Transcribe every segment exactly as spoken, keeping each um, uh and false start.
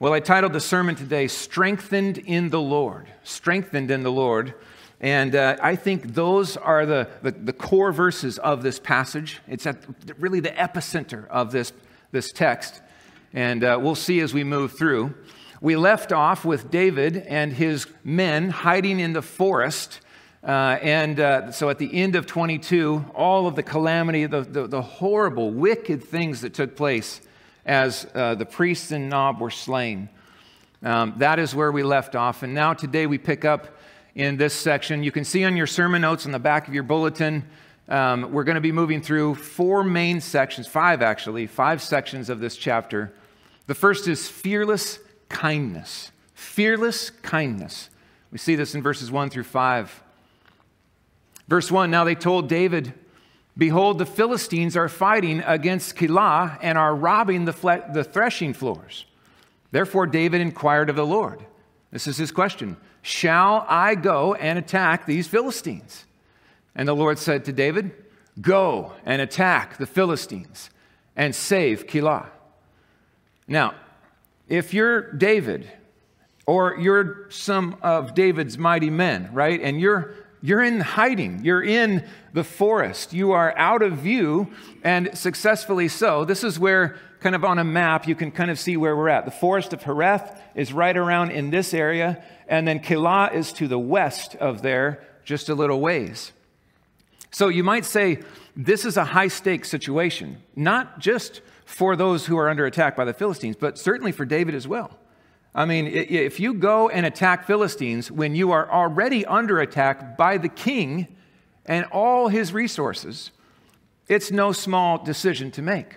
Well, I titled the sermon today, Strengthened in the Lord. Strengthened in the Lord. And uh, I think those are the, the, the core verses of this passage. It's at really the epicenter of this, this text. And uh, we'll see as we move through. We left off with David and his men hiding in the forest. Uh, and uh, so at the end of twenty-two, all of the calamity, the, the, the horrible, wicked things that took place as uh, the priests in Nob were slain. Um, that is where we left off. And now today we pick up in this section. You can see on your sermon notes on the back of your bulletin, um, we're going to be moving through four main sections, five actually, five sections of this chapter. The first is fearless kindness. Fearless kindness. We see this in verses one through five. Verse one, now they told David, behold, the Philistines are fighting against Keilah and are robbing the, fle- the threshing floors. Therefore David inquired of the Lord. This is his question. Shall I go and attack these Philistines? And the Lord said to David, go and attack the Philistines and save Keilah. Now, if you're David or you're some of David's mighty men, right, and you're You're in hiding. You're in the forest. You are out of view, and successfully so. This is where, kind of on a map, you can kind of see where we're at. The forest of Hereth is right around in this area, and then Keilah is to the west of there, just a little ways. So you might say this is a high-stakes situation, not just for those who are under attack by the Philistines, but certainly for David as well. I mean, if you go and attack Philistines when you are already under attack by the king and all his resources, it's no small decision to make.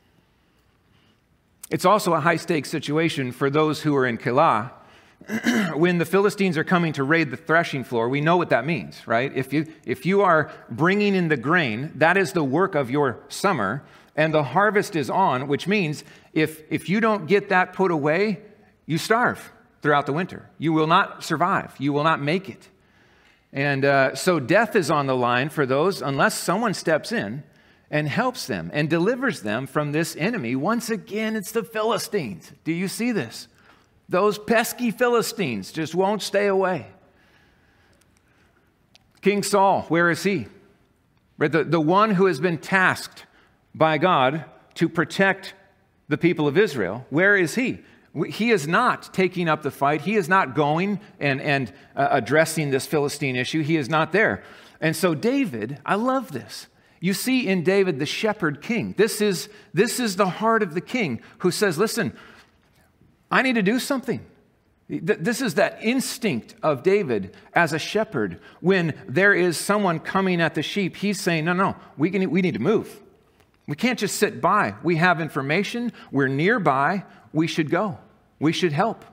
It's also a high-stakes situation for those who are in Keilah. When the Philistines are coming to raid the threshing floor, we know what that means, right? If you, if you are bringing in the grain, that is the work of your summer, and the harvest is on, which means if, if you don't get that put away, you starve throughout the winter. You will not survive. You will not make it. And uh, so death is on the line for those unless someone steps in and helps them and delivers them from this enemy. Once again, it's the Philistines. Do you see this? Those pesky Philistines just won't stay away. King Saul, where is he? The, the one who has been tasked by God to protect the people of Israel, where is he? He is not taking up the fight. He is not going and, and uh, addressing this Philistine issue. He is not there. And so David, I love this. You see in David the shepherd king. This is, this is the heart of the king who says, listen, I need to do something. This is that instinct of David as a shepherd. When there is someone coming at the sheep, he's saying, no, no, we, can, we need to move. We can't just sit by. We have information. We're nearby. We should go. We should help.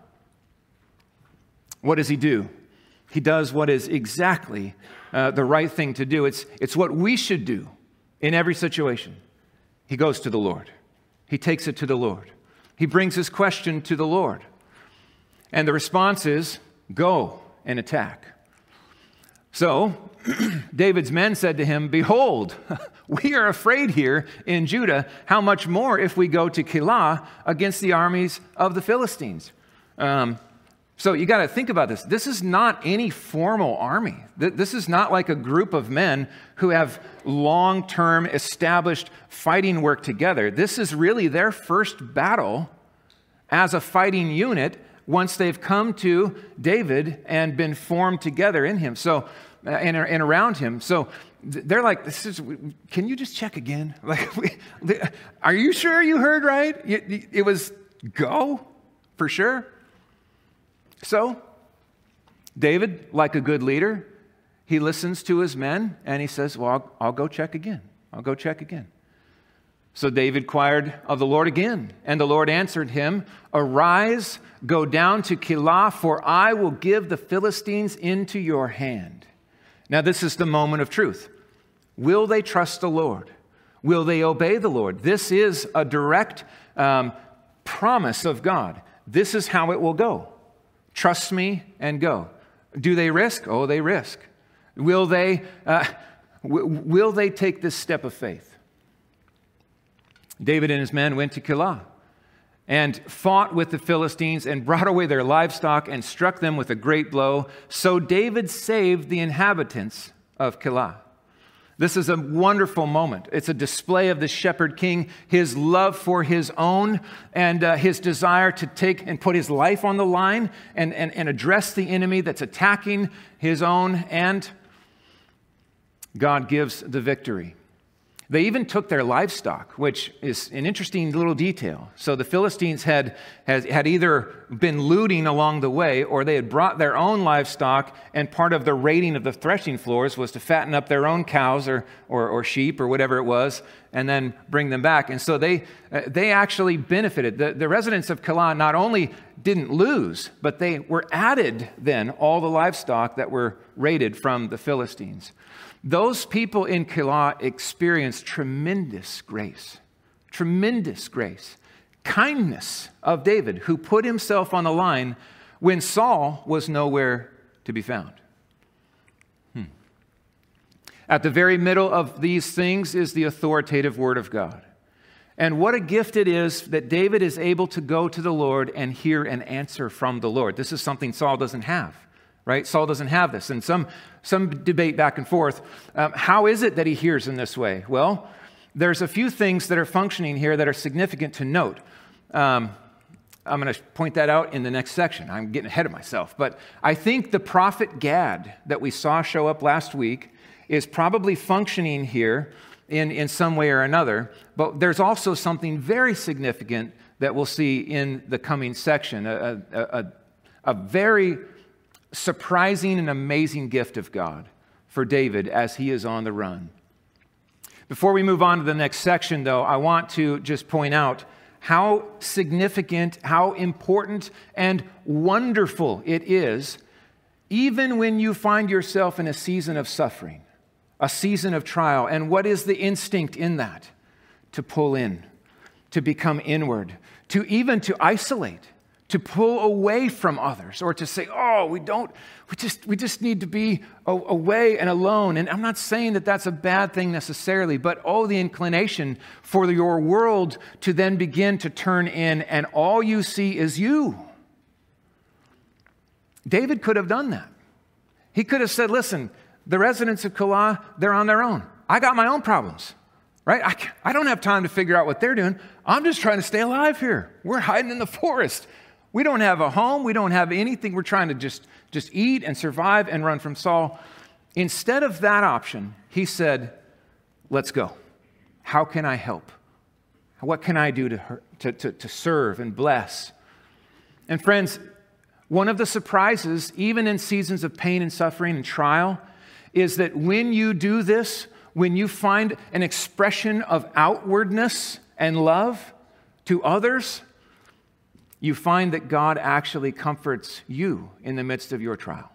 What does he do? He does what is exactly uh, the right thing to do. It's, it's what we should do in every situation. He goes to the Lord. He takes it to the Lord. He brings his question to the Lord. And the response is, go and attack. So David's men said to him, behold, we are afraid here in Judah. How much more if we go to Keilah against the armies of the Philistines? Um, so you got to think about this. This is not any formal army. This is not like a group of men who have long-term established fighting work together. This is really their first battle as a fighting unit once they've come to David and been formed together in him. So, uh, and, and around him. So they're like, this is, can you just check again? Like, we, are you sure you heard right? It, it was go for sure. So David, like a good leader, he listens to his men and he says, well, I'll, I'll go check again. I'll go check again. So David inquired of the Lord again, and the Lord answered him, arise, go down to Keilah, for I will give the Philistines into your hand. Now this is the moment of truth. Will they trust the Lord? Will they obey the Lord? This is a direct um, promise of God. This is how it will go. Trust me and go. Do they risk? Oh, they risk. Will they, uh, w- will they take this step of faith? David and his men went to Keilah. and fought with the Philistines and brought away their livestock and struck them with a great blow. So David saved the inhabitants of Keilah. This is a wonderful moment. It's a display of the shepherd king, his love for his own, and uh, his desire to take and put his life on the line and, and, and address the enemy that's attacking his own, and God gives the victory. They even took their livestock, which is an interesting little detail. So the Philistines had, had, had either been looting along the way, or they had brought their own livestock, and part of the raiding of the threshing floors was to fatten up their own cows or, or, or sheep or whatever it was, and then bring them back. And so they, uh, they actually benefited. The, the residents of Keilah not only didn't lose, but they were added then all the livestock that were raided from the Philistines. Those people in Keilah experienced tremendous grace, tremendous grace, kindness of David, who put himself on the line when Saul was nowhere to be found. Hmm. At the very middle of these things is the authoritative word of God. And what a gift it is that David is able to go to the Lord and hear an answer from the Lord. This is something Saul doesn't have. Right? Saul doesn't have this. And some, some debate back and forth. Um, how is it that he hears in this way? Well, there's a few things that are functioning here that are significant to note. Um, I'm going to point that out in the next section. I'm getting ahead of myself. But I think the prophet Gad that we saw show up last week is probably functioning here in, in some way or another. But there's also something very significant that we'll see in the coming section. A, a, a, a very surprising and amazing gift of God for David as he is on the run. Before we move on to the next section, though, I want to just point out how significant, how important, and wonderful it is, even when you find yourself in a season of suffering, a season of trial. And what is the instinct in that? To pull in, to become inward, to even to isolate, to pull away from others, or to say, oh, we don't, we just, we just need to be away and alone. And I'm not saying that that's a bad thing necessarily, but oh, the inclination for your world to then begin to turn in, and all you see is you. David could have done that. He could have said, listen, the residents of Keilah, they're on their own. I got my own problems. Right? I, I don't have time to figure out what they're doing. I'm just trying to stay alive here. We're hiding in the forest. We don't have a home. We don't have anything. We're trying to just, just eat and survive and run from Saul. Instead of that option, he said, let's go. How can I help? What can I do to, to, to, to serve and bless? And friends, one of the surprises, even in seasons of pain and suffering and trial, is that when you do this, when you find an expression of outwardness and love to others, you find that God actually comforts you in the midst of your trial.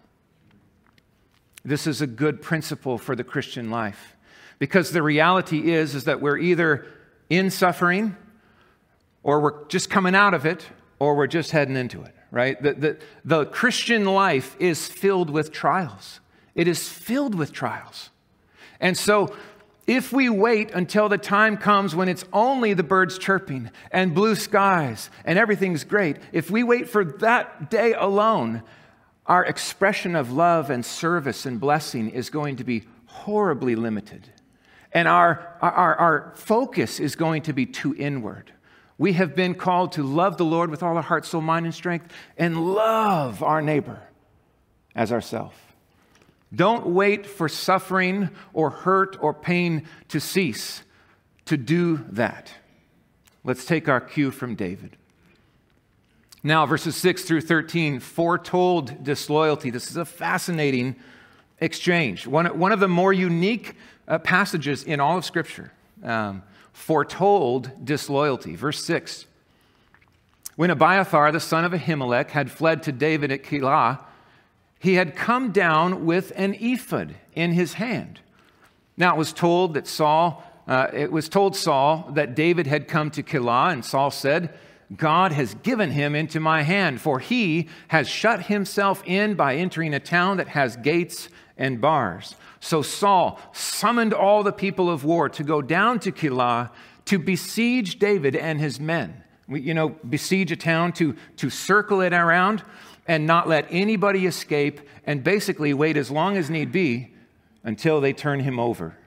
This is a good principle for the Christian life, because the reality is, is that we're either in suffering, or we're just coming out of it, or we're just heading into it, right? The, the, the Christian life is filled with trials. It is filled with trials. And so if we wait until the time comes when it's only the birds chirping and blue skies and everything's great, if we wait for that day alone, our expression of love and service and blessing is going to be horribly limited. And our, our, our focus is going to be too inward. We have been called to love the Lord with all our heart, soul, mind, and strength, and love our neighbor as ourselves. Don't wait for suffering or hurt or pain to cease to do that. Let's take our cue from David. Now, verses six through thirteen, foretold disloyalty. This is a fascinating exchange. One, one of the more unique uh, passages in all of Scripture. Um, foretold disloyalty. Verse six. When Abiathar, the son of Ahimelech, had fled to David at Keilah, he had come down with an ephod in his hand. Now it was told that Saul, uh, it was told Saul that David had come to Keilah, and Saul said, God has given him into my hand, for he has shut himself in by entering a town that has gates and bars. So Saul summoned all the people of war to go down to Keilah to besiege David and his men. We, you know, besiege a town to, to circle it around and not let anybody escape, and basically wait as long as need be until they turn him over.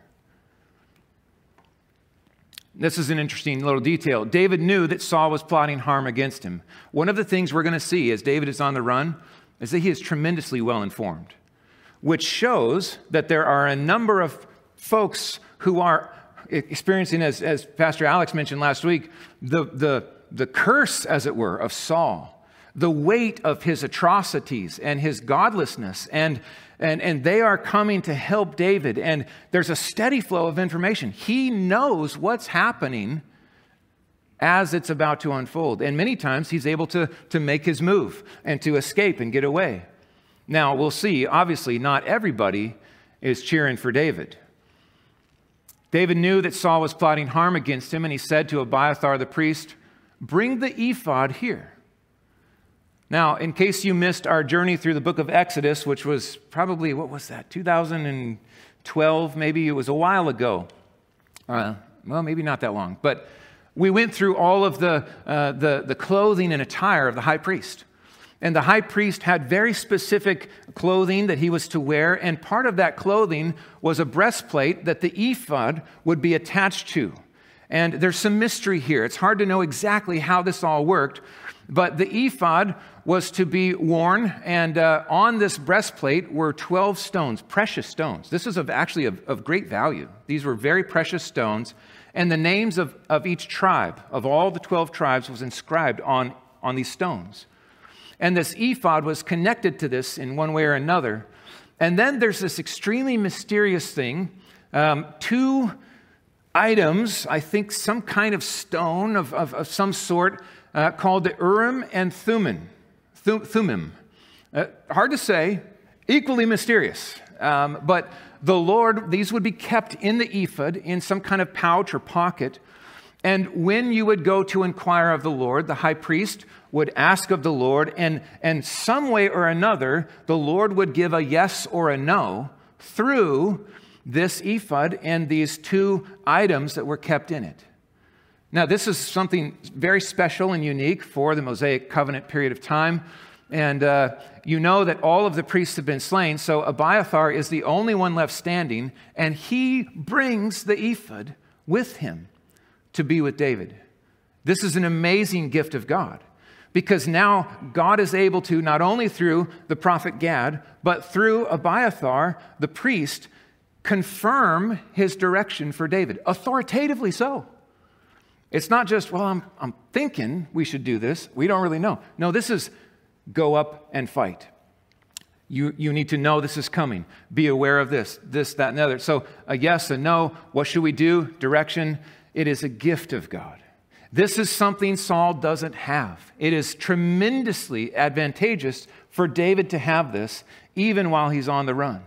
This is an interesting little detail. David knew that Saul was plotting harm against him. One of the things we're going to see as David is on the run is that he is tremendously well informed, which shows that there are a number of folks who are experiencing, as, as Pastor Alex mentioned last week, the, the, the curse, as it were, of Saul, the weight of his atrocities and his godlessness, and, and, and they are coming to help David, and there's a steady flow of information. He knows what's happening as it's about to unfold, and many times he's able to, to make his move and to escape and get away. Now, we'll see, obviously, not everybody is cheering for David. David knew that Saul was plotting harm against him, and he said to Abiathar the priest, "Bring the ephod here." Now, in case you missed our journey through the book of Exodus, which was probably, what was that, two thousand twelve, maybe it was a while ago. Uh, well, maybe not that long. But we went through all of the, uh, the, the clothing and attire of the high priest. And the high priest had very specific clothing that he was to wear, and part of that clothing was a breastplate that the ephod would be attached to. And there's some mystery here. It's hard to know exactly how this all worked, but the ephod was to be worn, and uh, on this breastplate were twelve stones, precious stones. This is of actually of, of great value. These were very precious stones, and the names of, of each tribe, of all the twelve tribes, was inscribed on, on these stones. And this ephod was connected to this in one way or another. And then there's this extremely mysterious thing, um, two items, I think some kind of stone of, of, of some sort, uh, called the Urim and Thummim. Thummim. Uh, hard to say, equally mysterious. Um, but the Lord, these would be kept in the ephod in some kind of pouch or pocket. And when you would go to inquire of the Lord, the high priest would ask of the Lord, and, and some way or another, the Lord would give a yes or a no through this ephod and these two items that were kept in it. Now, this is something very special and unique for the Mosaic covenant period of time. And uh, you know that all of the priests have been slain, so Abiathar is the only one left standing, and he brings the ephod with him to be with David. This is an amazing gift of God, because now God is able to, not only through the prophet Gad, but through Abiathar, the priest, confirm his direction for David, authoritatively so. It's not just, well, I'm, I'm thinking we should do this. We don't really know. No, this is go up and fight. You, you need to know this is coming. Be aware of this, this, that, and the other. So a yes, a no. What should we do? Direction. It is a gift of God. This is something Saul doesn't have. It is tremendously advantageous for David to have this, even while he's on the run.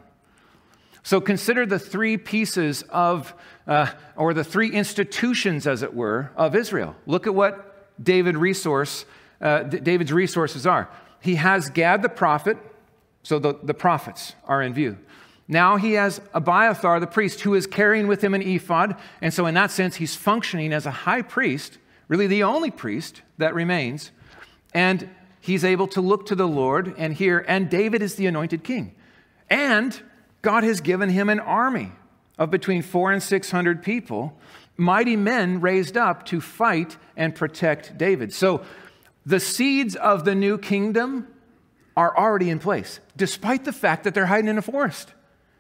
So consider the three pieces of, uh, or the three institutions, as it were, of Israel. Look at what David resource, uh, David's resources are. He has Gad the prophet, so the, the prophets are in view. Now he has Abiathar the priest, who is carrying with him an ephod, and so in that sense he's functioning as a high priest, really the only priest that remains, and he's able to look to the Lord and hear, and David is the anointed king. And God has given him an army of between four and six hundred people, mighty men raised up to fight and protect David. So the seeds of the new kingdom are already in place, despite the fact that they're hiding in a forest.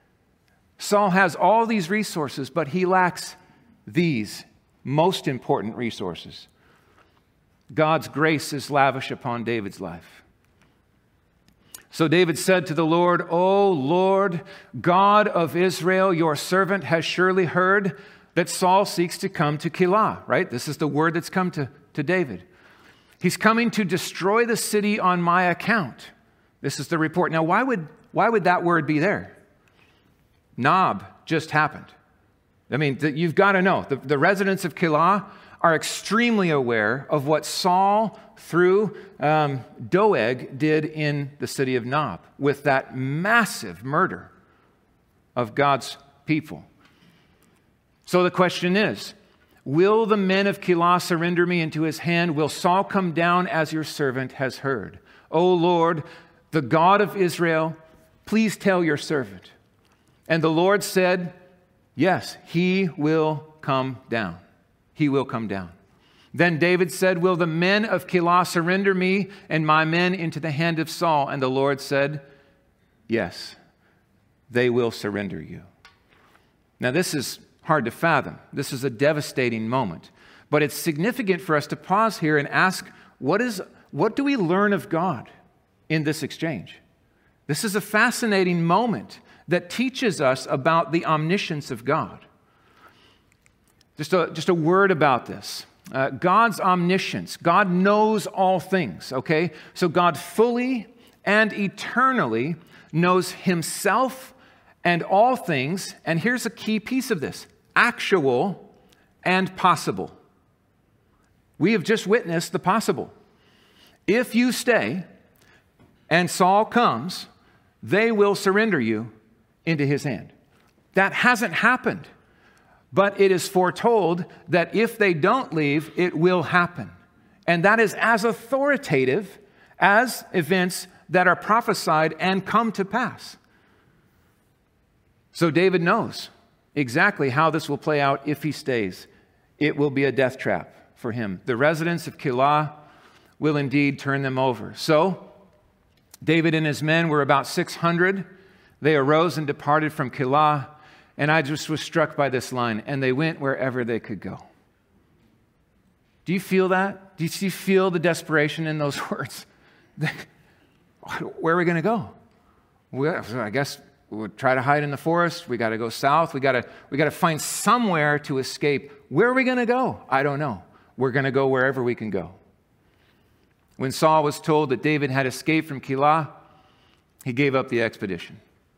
Saul has all these resources, but he lacks these most important resources. God's grace is lavish upon David's life. So David said to the Lord, "O Lord, God of Israel, your servant has surely heard that Saul seeks to come to Keilah," right? This is the word that's come to, to David. "He's coming to destroy the city on my account." This is the report. Now, why would, why would that word be there? Nob just happened. I mean, you've got to know, the, the residents of Keilah are extremely aware of what Saul, through um, Doeg, did in the city of Nob with that massive murder of God's people. So the question is, Will the men of Keilah surrender me into his hand? Will Saul come down as your servant has heard? O Lord, the God of Israel, please tell your servant. And the Lord said, yes, he will come down. He will come down. Then David said, will the men of Keilah surrender me and my men into the hand of Saul? And the Lord said, yes, they will surrender you. Now this is hard to fathom. This is a devastating moment. But it's significant for us to pause here and ask, what is, what do we learn of God in this exchange? This is a fascinating moment that teaches us about the omniscience of God. Just a, just a word about this. Uh, God's omniscience. God knows all things, okay? So God fully and eternally knows himself and all things. And here's a key piece of this. Actual and possible. We have just witnessed the possible. If you stay and Saul comes, they will surrender you into his hand. That hasn't happened, but it is foretold that if they don't leave, it will happen. And that is as authoritative as events that are prophesied and come to pass. So David knows exactly how this will play out if he stays. It will be a death trap for him. The residents of Keilah will indeed turn them over. So David and his men were about six hundred. They arose and departed from Keilah, and I just was struck by this line, and they went wherever they could go. Do you feel that? Do you feel the desperation in those words? Where are we going to go? Well, I guess we'll try to hide in the forest. We got to go south. We got to we got to find somewhere to escape. Where are we going to go? I don't know. We're going to go wherever we can go. When Saul was told that David had escaped from Keilah, he gave up the expedition.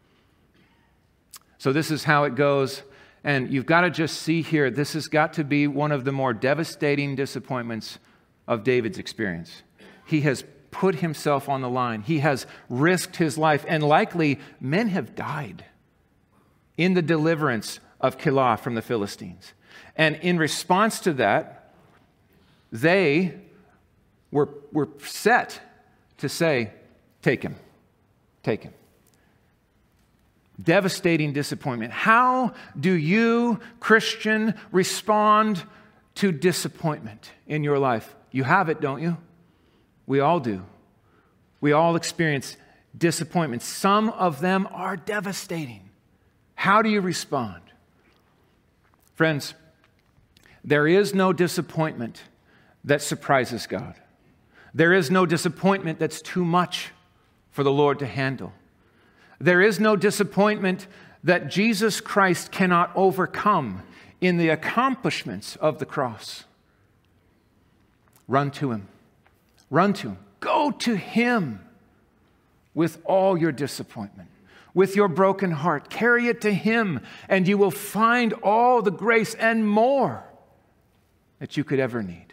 So this is how it goes. And you've got to just see here, this has got to be one of the more devastating disappointments of David's experience. He has put himself on the line. He has risked his life, and likely men have died in the deliverance of Keilah from the Philistines. And in response to that, they were, were set to say, take him, take him. Devastating disappointment. How do you, Christian, respond to disappointment in your life? You have it, don't you? We all do. We all experience disappointment. Some of them are devastating. How do you respond? Friends, there is no disappointment that surprises God. There is no disappointment that's too much for the Lord to handle. There is no disappointment that Jesus Christ cannot overcome in the accomplishments of the cross. Run to him. Run to him. Go to him with all your disappointment, with your broken heart. Carry it to him, and you will find all the grace and more that you could ever need.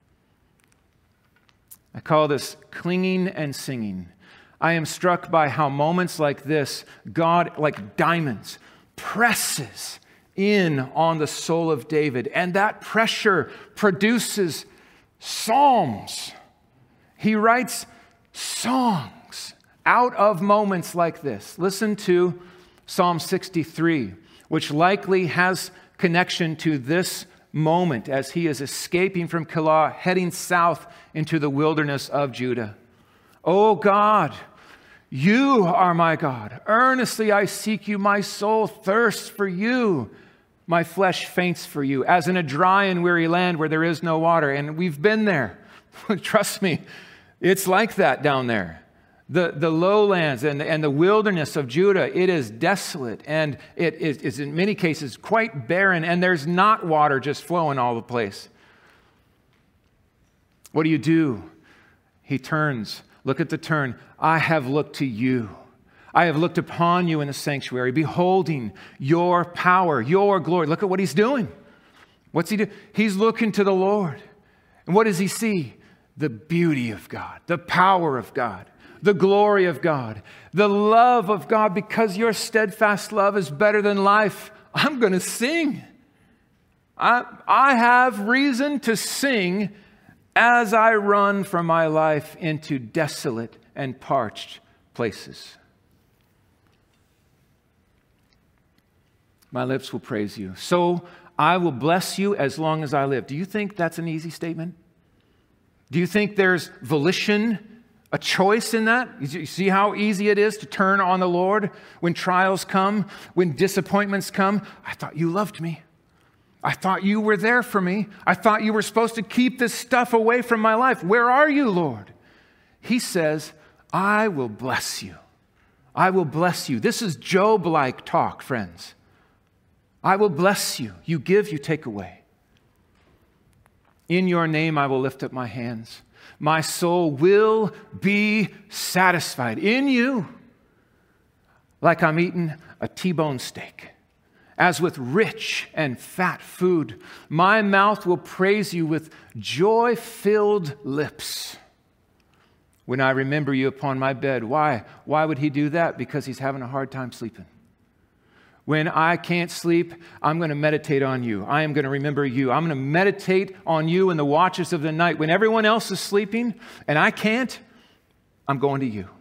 I call this clinging and singing. I am struck by how moments like this, God, like diamonds, presses in on the soul of David, and that pressure produces psalms. He writes songs out of moments like this. Listen to Psalm sixty-three, which likely has connection to this moment as he is escaping from Keilah, heading south into the wilderness of Judah. O God, you are my God. Earnestly I seek you. My soul thirsts for you. My flesh faints for you, as in a dry and weary land where there is no water. And we've been there. Trust me, it's like that down there. The, the lowlands and, and the wilderness of Judah, it is desolate, and it is, is in many cases quite barren, and there's not water just flowing all the place. What do you do? He turns. Look at the turn. I have looked to you. I have looked upon you in the sanctuary, beholding your power, your glory. Look at what he's doing. What's he do? He's looking to the Lord. And what does he see? The beauty of God, the power of God, the glory of God, the love of God. Because your steadfast love is better than life, I'm going to sing. I, I have reason to sing as I run for my life into desolate and parched places. My lips will praise you. So I will bless you as long as I live. Do you think that's an easy statement? Do you think there's volition, a choice in that? You see how easy it is to turn on the Lord when trials come, when disappointments come? I thought you loved me. I thought you were there for me. I thought you were supposed to keep this stuff away from my life. Where are you, Lord? He says, I will bless you. I will bless you. This is Job-like talk, friends. I will bless you. You give, you take away. In your name I will lift up my hands. My soul will be satisfied in you, like I'm eating a T-bone steak, as with rich and fat food. My mouth will praise you with joy-filled lips when I remember you upon my bed. Why? Why would he do that? Because he's having a hard time sleeping. When I can't sleep, I'm going to meditate on you. I am going to remember you. I'm going to meditate on you in the watches of the night. When everyone else is sleeping and I can't, I'm going to you.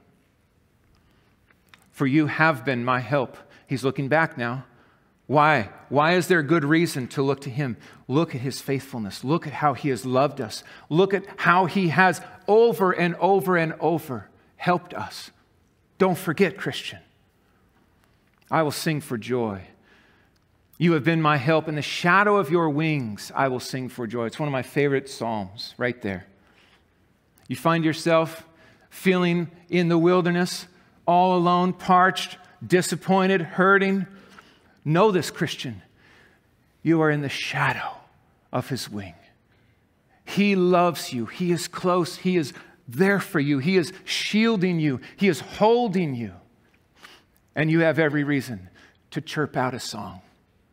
For you have been my help. He's looking back now. Why? Why is there good reason to look to him? Look at his faithfulness. Look at how he has loved us. Look at how he has over and over and over helped us. Don't forget, Christian. I will sing for joy. You have been my help. In the shadow of your wings, I will sing for joy. It's one of my favorite psalms right there. You find yourself feeling in the wilderness, all alone, parched, disappointed, hurting. Know this, Christian. You are in the shadow of his wing. He loves you. He is close. He is there for you. He is shielding you. He is holding you. And you have every reason to chirp out a song.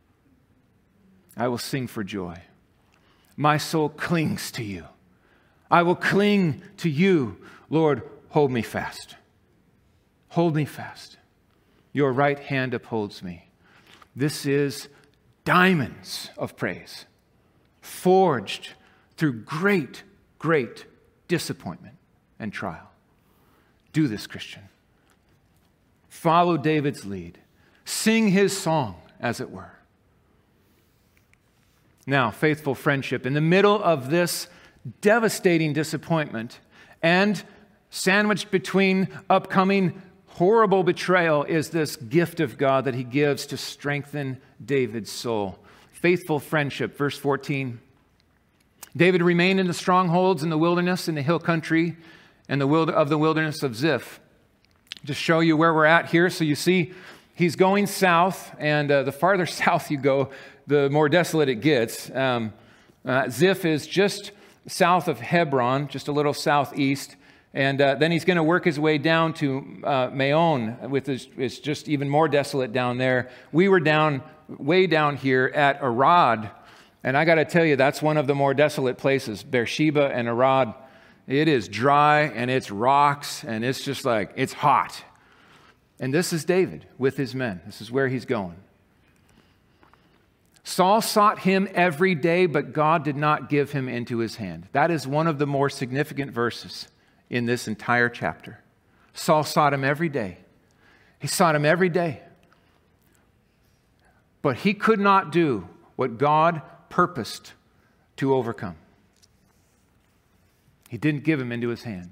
I will sing for joy. My soul clings to you. I will cling to you. Lord, hold me fast. Hold me fast. Your right hand upholds me. This is diamonds of praise, forged through great, great disappointment and trial. Do this, Christian. Follow David's lead. Sing his song, as it were. Now, faithful friendship. In the middle of this devastating disappointment and sandwiched between upcoming horrible betrayal is this gift of God that he gives to strengthen David's soul. Faithful friendship, verse fourteen. David remained in the strongholds in the wilderness, in the hill country, and the wild- of the wilderness of Ziph. Just show you where we're at here. So you see, he's going south, and uh, the farther south you go, the more desolate it gets. Um, uh, Ziph is just south of Hebron, just a little southeast, and uh, then he's going to work his way down to uh, Maon, with his, it's just even more desolate down there. We were down, way down here at Arad, and I got to tell you, that's one of the more desolate places, Beersheba and Arad. It is dry, and it's rocks, and it's just like, it's hot. And this is David with his men. This is where he's going. Saul sought him every day, but God did not give him into his hand. That is one of the more significant verses in this entire chapter. Saul sought him every day. He sought him every day. But he could not do what God purposed to overcome. He didn't give him into his hand.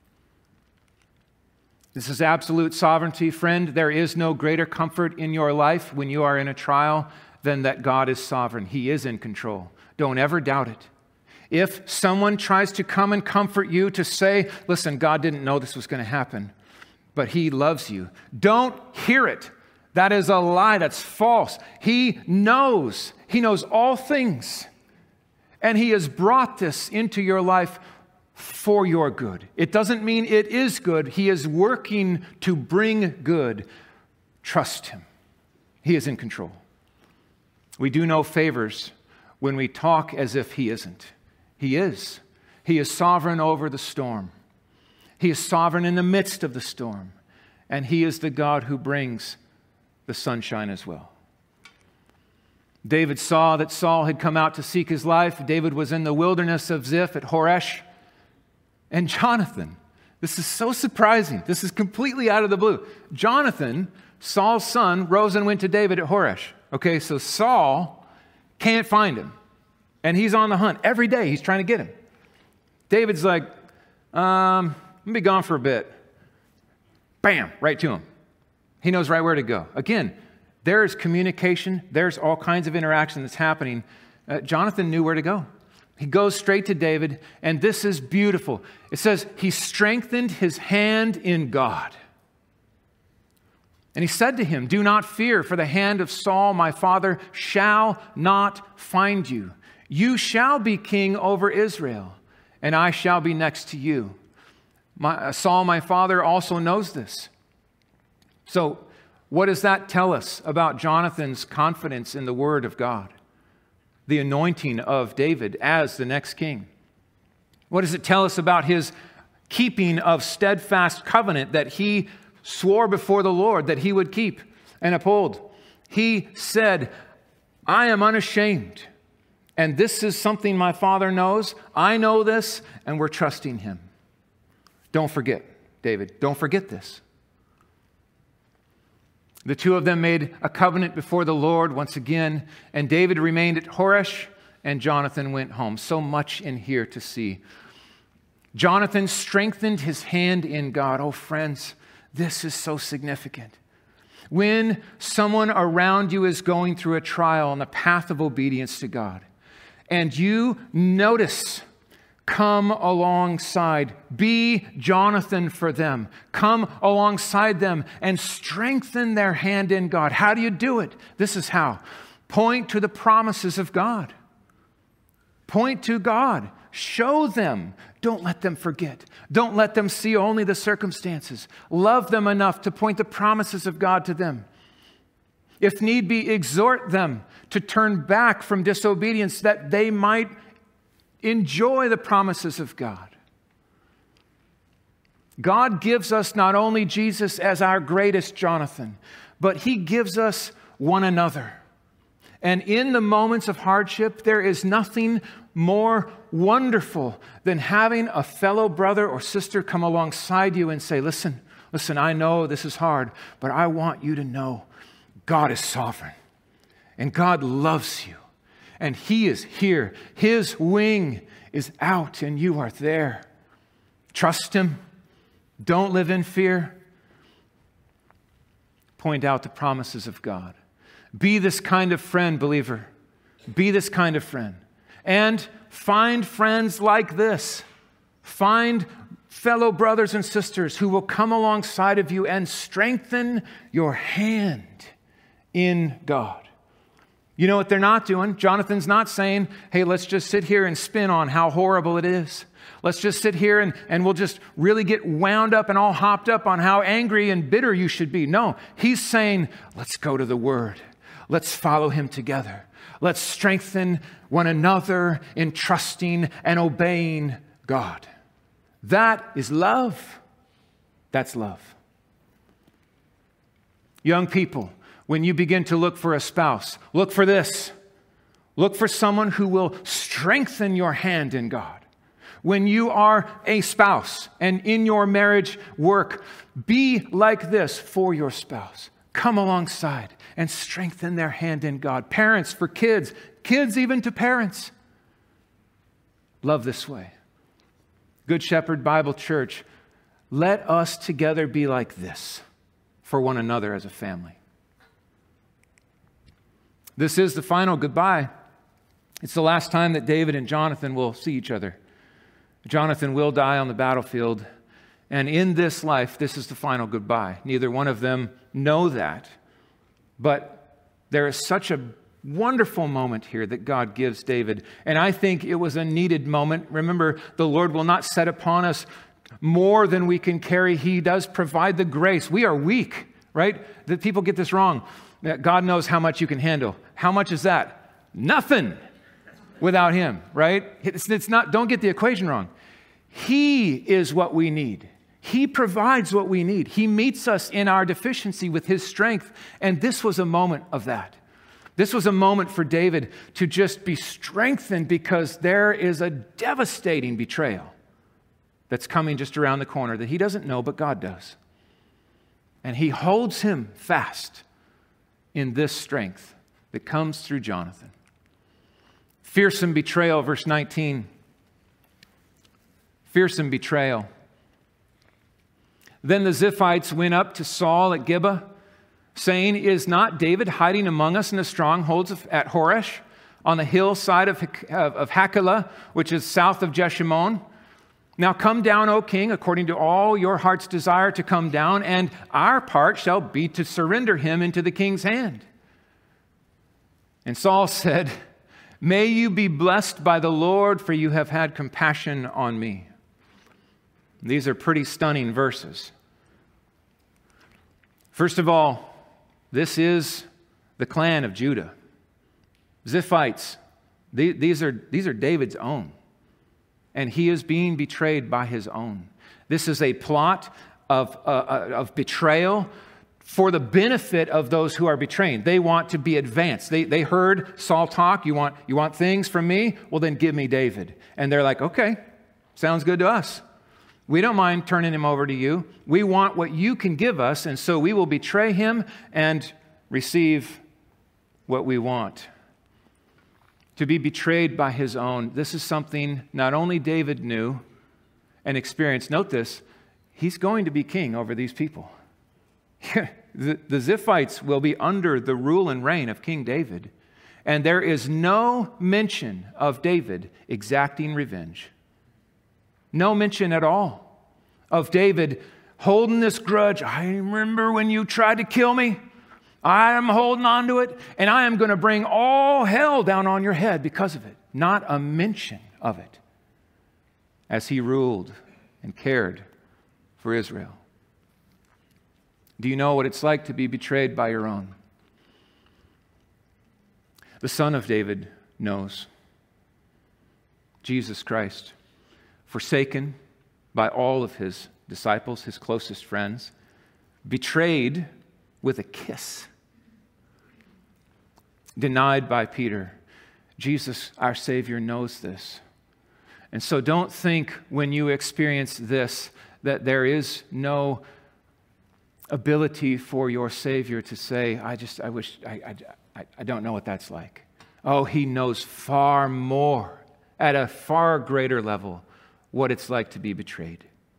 This is absolute sovereignty, friend. There is no greater comfort in your life when you are in a trial than that God is sovereign. He is in control. Don't ever doubt it. If someone tries to come and comfort you to say, listen, God didn't know this was going to happen, but he loves you, don't hear it. That is a lie. That's false. He knows. He knows all things. And he has brought this into your life for your good. It doesn't mean it is good. He is working to bring good. Trust him. He is in control. We do no favors when we talk as if he isn't. He is. He is sovereign over the storm. He is sovereign in the midst of the storm. And he is the God who brings the sunshine as well. David saw that Saul had come out to seek his life. David was in the wilderness of Ziph at Horesh. And Jonathan, this is so surprising. This is completely out of the blue. Jonathan, Saul's son, rose and went to David at Horesh. Okay, so Saul can't find him. And he's on the hunt. Every day he's trying to get him. David's like, um, I'm going to be gone for a bit. Bam, right to him. He knows right where to go. Again, there is communication. There's all kinds of interaction that's happening. Uh, Jonathan knew where to go. He goes straight to David, and this is beautiful. It says, he strengthened his hand in God. And he said to him, do not fear, for the hand of Saul, my father, shall not find you. You shall be king over Israel, and I shall be next to you. My, uh, Saul, my father, also knows this. So, what does that tell us about Jonathan's confidence in the word of God? The anointing of David as the next king. What does it tell us about his keeping of steadfast covenant that he swore before the Lord that he would keep and uphold? He said, I am unashamed, and this is something my father knows. I know this, and we're trusting him. Don't forget, David, don't forget this. The two of them made a covenant before the Lord once again, and David remained at Horesh, and Jonathan went home. So much in here to see. Jonathan strengthened his hand in God. Oh, friends, this is so significant. When someone around you is going through a trial on the path of obedience to God, and you notice, come alongside. Be Jonathan for them. Come alongside them and strengthen their hand in God. How do you do it? This is how. Point to the promises of God. Point to God. Show them. Don't let them forget. Don't let them see only the circumstances. Love them enough to point the promises of God to them. If need be, exhort them to turn back from disobedience that they might enjoy the promises of God. God gives us not only Jesus as our greatest Jonathan, but he gives us one another. And in the moments of hardship, there is nothing more wonderful than having a fellow brother or sister come alongside you and say, listen, listen, I know this is hard, but I want you to know God is sovereign and God loves you. And he is here. His wing is out and you are there. Trust him. Don't live in fear. Point out the promises of God. Be this kind of friend, believer. Be this kind of friend. And find friends like this. Find fellow brothers and sisters who will come alongside of you and strengthen your hand in God. You know what they're not doing? Jonathan's not saying, hey, let's just sit here and spin on how horrible it is. Let's just sit here and, and we'll just really get wound up and all hopped up on how angry and bitter you should be. No, he's saying, let's go to the Word. Let's follow him together. Let's strengthen one another in trusting and obeying God. That is love. That's love. Young people, when you begin to look for a spouse, look for this. Look for someone who will strengthen your hand in God. When you are a spouse and in your marriage work, be like this for your spouse. Come alongside and strengthen their hand in God. Parents for kids, kids even to parents. Love this way. Good Shepherd Bible Church, let us together be like this for one another as a family. This is the final goodbye. It's the last time that David and Jonathan will see each other. Jonathan will die on the battlefield. And in this life, this is the final goodbye. Neither one of them know that. But there is such a wonderful moment here that God gives David. And I think it was a needed moment. Remember, the Lord will not set upon us more than we can carry. He does provide the grace. We are weak, right? That people get this wrong. God knows how much you can handle. How much is that? Nothing without him, right? It's, it's not, don't get the equation wrong. He is what we need. He provides what we need. He meets us in our deficiency with his strength. And this was a moment of that. This was a moment for David to just be strengthened because there is a devastating betrayal that's coming just around the corner that he doesn't know, but God does. And he holds him fast in this strength that comes through Jonathan. Fearsome betrayal, verse nineteen. Fearsome betrayal. Then the Ziphites went up to Saul at Gibeah, saying, "Is not David hiding among us in the strongholds of, at Horesh, on the hillside of, of, of Hachilah, which is south of Jeshimon? Now come down, O king, according to all your heart's desire to come down, and our part shall be to surrender him into the king's hand." And Saul said, "May you be blessed by the Lord, for you have had compassion on me." These are pretty stunning verses. First of all, this is the clan of Judah. Ziphites, these are, these are David's own. And he is being betrayed by his own. This is a plot of, uh, of betrayal for the benefit of those who are betraying. They want to be advanced. They, they heard Saul talk. You want, you want things from me? Well, then give me David. And they're like, okay, sounds good to us. We don't mind turning him over to you. We want what you can give us, and so we will betray him and receive what we want. To be betrayed by his own, this is something not only David knew and experienced. Note this, he's going to be king over these people. the, the Ziphites will be under the rule and reign of King David. And there is no mention of David exacting revenge. No mention at all of David holding this grudge. I remember when you tried to kill me. I am holding on to it, and I am going to bring all hell down on your head because of it. Not a mention of it as he ruled and cared for Israel. Do you know what it's like to be betrayed by your own? The Son of David knows. Jesus Christ, forsaken by all of his disciples, his closest friends, betrayed with a kiss, denied by Peter. Jesus, our Savior, knows this. And so don't think when you experience this that there is no ability for your Savior to say, I just, I wish, I, I, I don't know what that's like. Oh, he knows far more, at a far greater level, what it's like to be betrayed.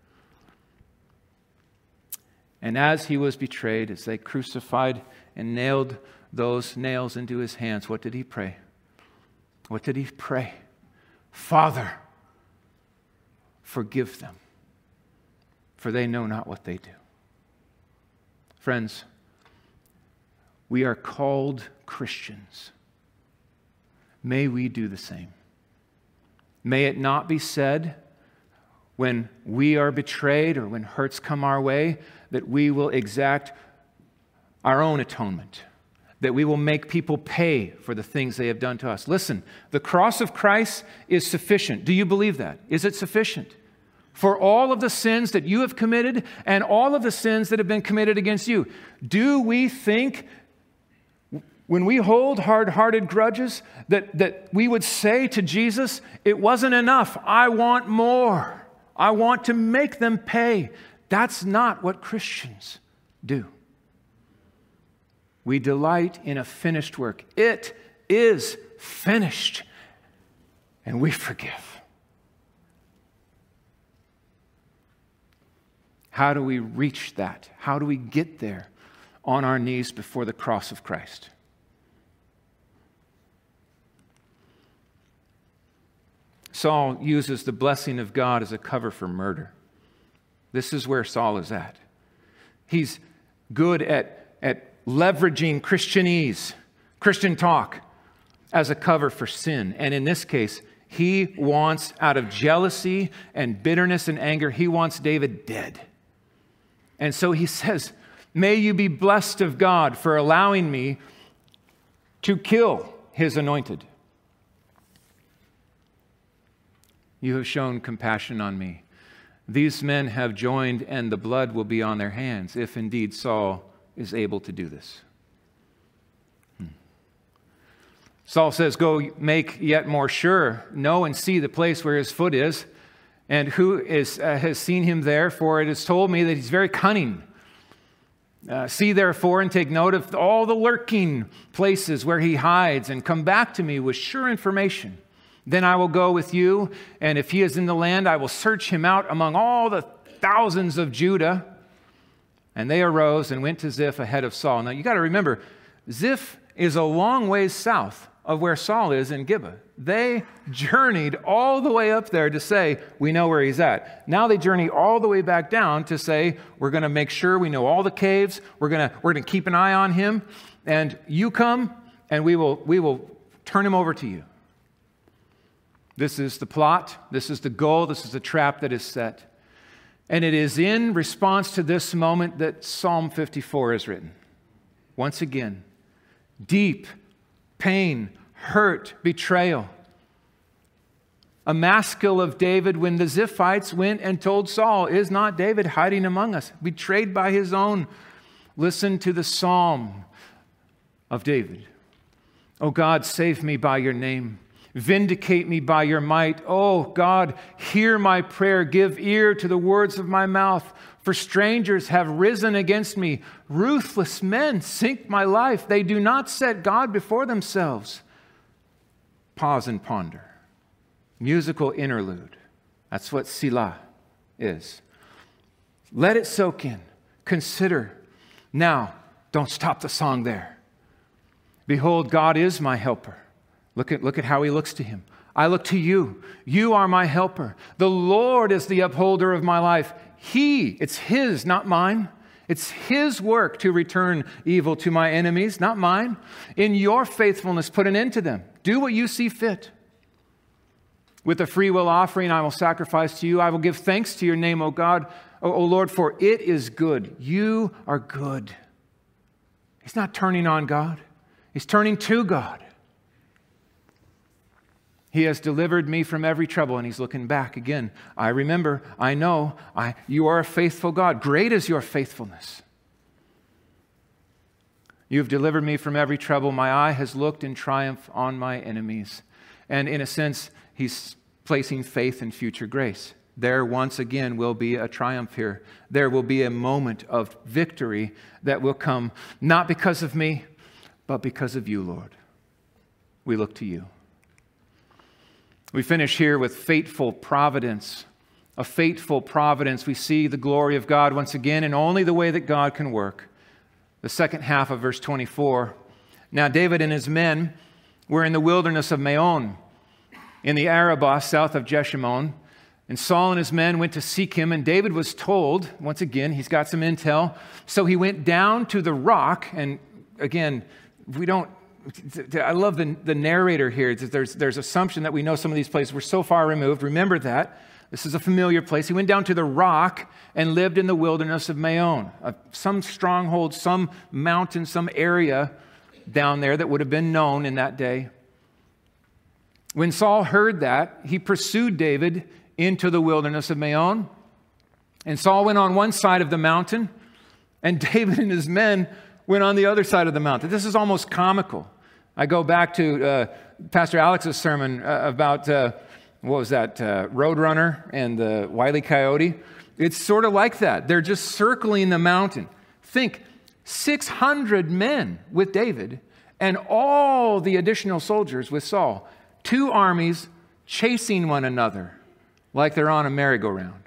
And as he was betrayed, as they crucified and nailed those nails into his hands, what did he pray? What did he pray? Father, forgive them, for they know not what they do. Friends, we are called Christians. May we do the same. May it not be said when we are betrayed or when hurts come our way that we will exact our own atonement, that we will make people pay for the things they have done to us. Listen, the cross of Christ is sufficient. Do you believe that? Is it sufficient for all of the sins that you have committed and all of the sins that have been committed against you? Do we think when we hold hard-hearted grudges that, that we would say to Jesus, it wasn't enough, I want more. I want to make them pay. That's not what Christians do. We delight in a finished work. It is finished. And we forgive. How do we reach that? How do we get there? On our knees before the cross of Christ. Saul uses the blessing of God as a cover for murder. This is where Saul is at. He's good at, at leveraging Christianese, Christian talk, as a cover for sin. And in this case, he wants, out of jealousy and bitterness and anger, he wants David dead. And so he says, may you be blessed of God for allowing me to kill his anointed. You have shown compassion on me. These men have joined, and the blood will be on their hands, if indeed Saul is able to do this. Hmm. Saul says, go make yet more sure, know and see the place where his foot is, and who is, uh, has seen him there, for it is told me that he's very cunning. Uh, see therefore and take note of all the lurking places where he hides, and come back to me with sure information. Then I will go with you, and if he is in the land, I will search him out among all the thousands of Judah. And they arose and went to Ziph ahead of Saul. Now you got to remember, Ziph is a long ways south of where Saul is in Gibeah. They journeyed all the way up there to say, we know where he's at. Now they journey all the way back down to say, we're going to make sure we know all the caves. We're going to we're going to keep an eye on him. And you come, and we will we will turn him over to you. This is the plot. This is the goal. This is the trap that is set. And it is in response to this moment that Psalm fifty-four is written. Once again, deep pain, hurt, betrayal. A maskil of David when the Ziphites went and told Saul, is not David hiding among us, betrayed by his own? Listen to the psalm of David. O God, save me by your name. Vindicate me by your might. Oh God, hear my prayer. Give ear to the words of my mouth. For strangers have risen against me. Ruthless men sink my life. They do not set God before themselves. Pause and ponder. Musical interlude. That's what Selah is. Let it soak in. Consider. Now, don't stop the song there. Behold, God is my helper. Look at, look at how he looks to him. I look to you. You are my helper. The Lord is the upholder of my life. He, it's his, not mine. It's his work to return evil to my enemies, not mine. In your faithfulness, put an end to them. Do what you see fit. With a free will offering, I will sacrifice to you. I will give thanks to your name, O God, O, o Lord, for it is good. You are good. He's not turning on God. He's turning to God. He has delivered me from every trouble, and he's looking back again. I remember, I know, I, you are a faithful God. Great is your faithfulness. You have delivered me from every trouble. My eye has looked in triumph on my enemies. And in a sense, he's placing faith in future grace. There once again will be a triumph here. There will be a moment of victory that will come, not because of me, but because of you, Lord. We look to you. We finish here with fateful providence. A fateful providence. We see the glory of God once again in only the way that God can work. The second half of verse twenty-four. Now David and his men were in the wilderness of Maon, in the Arabah south of Jeshimon. And Saul and his men went to seek him, and David was told, once again, he's got some intel. So he went down to the rock, and again, we don't I love the, the narrator here. There's, there's assumption that we know some of these places. We're so far removed. Remember that. This is a familiar place. He went down to the rock and lived in the wilderness of Maon, uh, some stronghold, some mountain, some area down there that would have been known in that day. When Saul heard that, he pursued David into the wilderness of Maon. And Saul went on one side of the mountain, and David and his men went on the other side of the mountain. This is almost comical. I go back to uh, Pastor Alex's sermon uh, about, uh, what was that, uh, Roadrunner and the Wile E. Coyote. It's sort of like that. They're just circling the mountain. Think, six hundred men with David and all the additional soldiers with Saul. Two armies chasing one another like they're on a merry-go-round.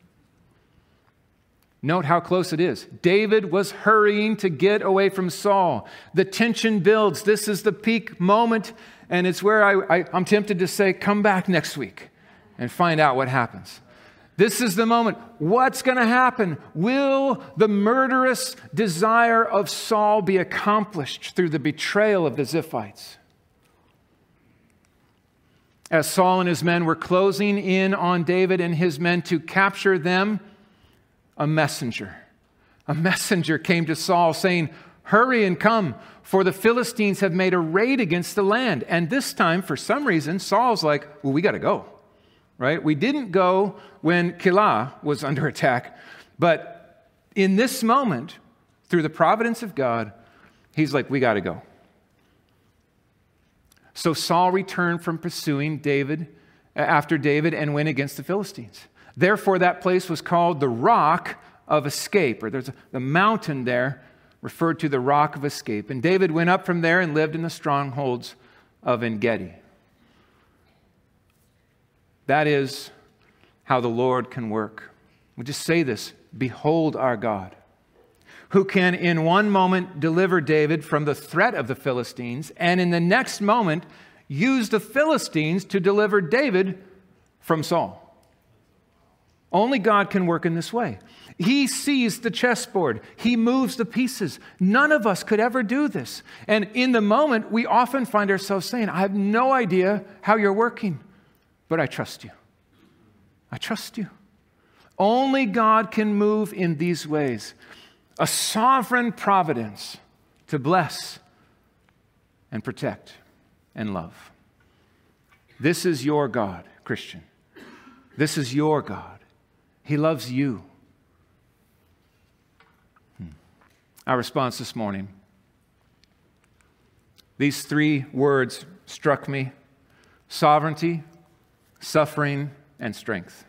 Note how close it is. David was hurrying to get away from Saul. The tension builds. This is the peak moment, and it's where I, I, I'm tempted to say, come back next week and find out what happens. This is the moment. What's going to happen? Will the murderous desire of Saul be accomplished through the betrayal of the Ziphites? As Saul and his men were closing in on David and his men to capture them, a messenger, a messenger came to Saul saying, hurry and come, for the Philistines have made a raid against the land. And this time, for some reason, Saul's like, well, we got to go, right? We didn't go when Keilah was under attack, but in this moment, through the providence of God, he's like, we got to go. So Saul returned from pursuing David, after David, and went against the Philistines. Therefore, that place was called the Rock of Escape, or there's a, the mountain there referred to the Rock of Escape. And David went up from there and lived in the strongholds of En-Gedi. That is how the Lord can work. We just say this: behold our God, who can in one moment deliver David from the threat of the Philistines, and in the next moment use the Philistines to deliver David from Saul. Only God can work in this way. He sees the chessboard. He moves the pieces. None of us could ever do this. And in the moment, we often find ourselves saying, I have no idea how you're working, but I trust you. I trust you. Only God can move in these ways. A sovereign providence to bless and protect and love. This is your God, Christian. This is your God. He loves you. Hmm. Our response this morning. These three words struck me: sovereignty, suffering, and strength.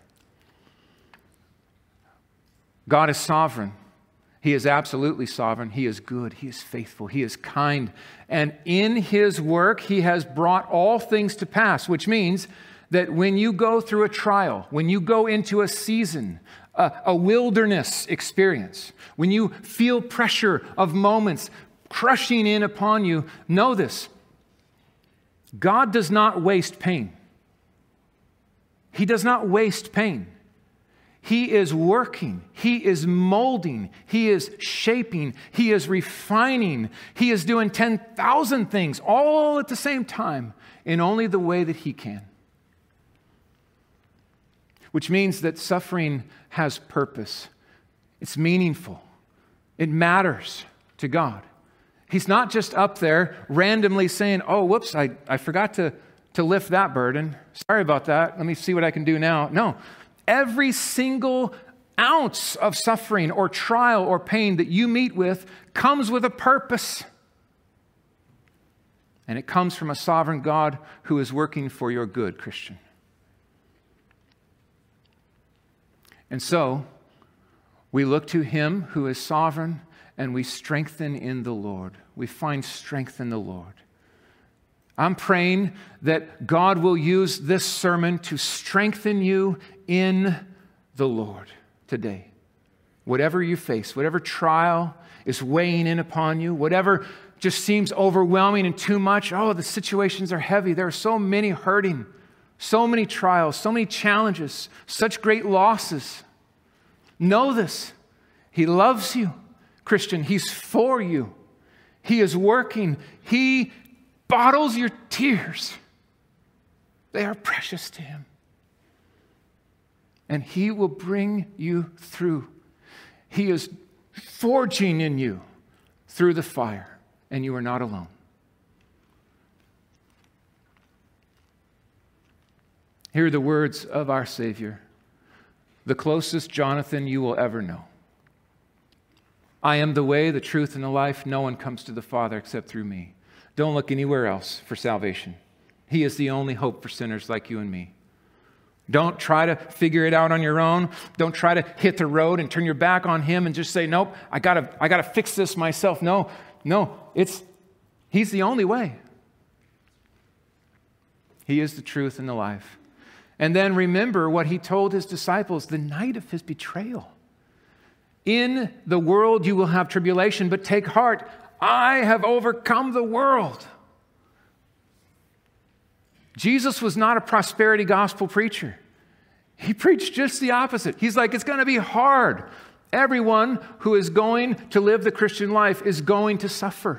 God is sovereign. He is absolutely sovereign. He is good. He is faithful. He is kind. And in His work, He has brought all things to pass, which means that when you go through a trial, when you go into a season, a, a wilderness experience, when you feel pressure of moments crushing in upon you, know this: God does not waste pain. He does not waste pain. He is working. He is molding. He is shaping. He is refining. He is doing ten thousand things all at the same time in only the way that He can. Which means that suffering has purpose. It's meaningful. It matters to God. He's not just up there randomly saying, oh, whoops, I, I forgot to, to lift that burden. Sorry about that. Let me see what I can do now. No. Every single ounce of suffering or trial or pain that you meet with comes with a purpose. And it comes from a sovereign God who is working for your good, Christian. And so, we look to Him who is sovereign, and we strengthen in the Lord. We find strength in the Lord. I'm praying that God will use this sermon to strengthen you in the Lord today. Whatever you face, whatever trial is weighing in upon you, whatever just seems overwhelming and too much. Oh, the situations are heavy. There are so many hurting, so many trials, so many challenges, such great losses. Know this: He loves you, Christian. He's for you. He is working. He bottles your tears. They are precious to Him. And He will bring you through. He is forging in you through the fire, and you are not alone. Hear the words of our Savior, the closest Jonathan you will ever know. I am the way, the truth, and the life. No one comes to the Father except through me. Don't look anywhere else for salvation. He is the only hope for sinners like you and me. Don't try to figure it out on your own. Don't try to hit the road and turn your back on Him and just say, nope, I gotta, I gotta fix this myself. No, no, it's, He's the only way. He is the truth and the life. And then remember what He told His disciples the night of His betrayal. In the world you will have tribulation, but take heart, I have overcome the world. Jesus was not a prosperity gospel preacher. He preached just the opposite. He's like, it's going to be hard. Everyone who is going to live the Christian life is going to suffer.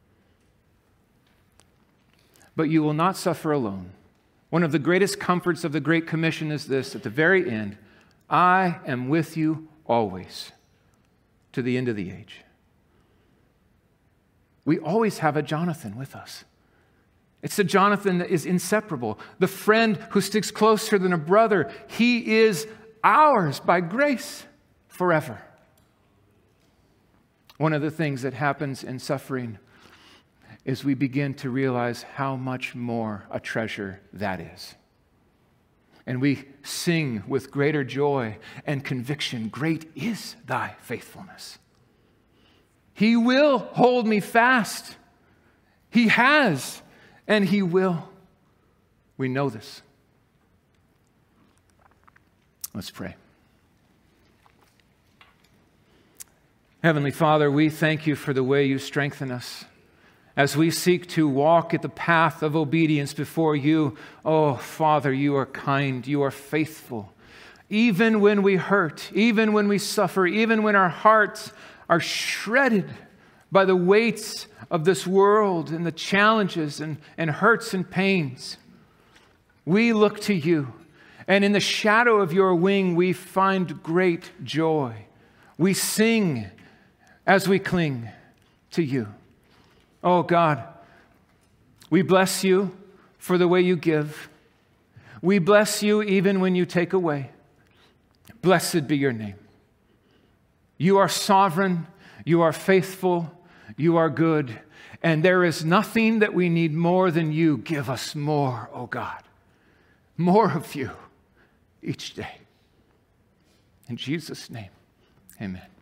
But you will not suffer alone. One of the greatest comforts of the Great Commission is this: at the very end, I am with you always, to the end of the age. We always have a Jonathan with us. It's the Jonathan that is inseparable, the friend who sticks closer than a brother. He is ours by grace forever. One of the things that happens in suffering is we begin to realize how much more a treasure that is. And we sing with greater joy and conviction, great is thy faithfulness. He will hold me fast. He has, and he will. We know this. Let's pray. Heavenly Father, we thank you for the way you strengthen us as we seek to walk at the path of obedience before you. Oh, Father, you are kind, you are faithful. Even when we hurt, even when we suffer, even when our hearts are shredded by the weights of this world and the challenges and, and hurts and pains, we look to you. And in the shadow of your wing, we find great joy. We sing as we cling to you. Oh God, we bless you for the way you give. We bless you even when you take away. Blessed be your name. You are sovereign, you are faithful, you are good, and there is nothing that we need more than you. Give us more, oh God. More of you each day. In Jesus' name, amen.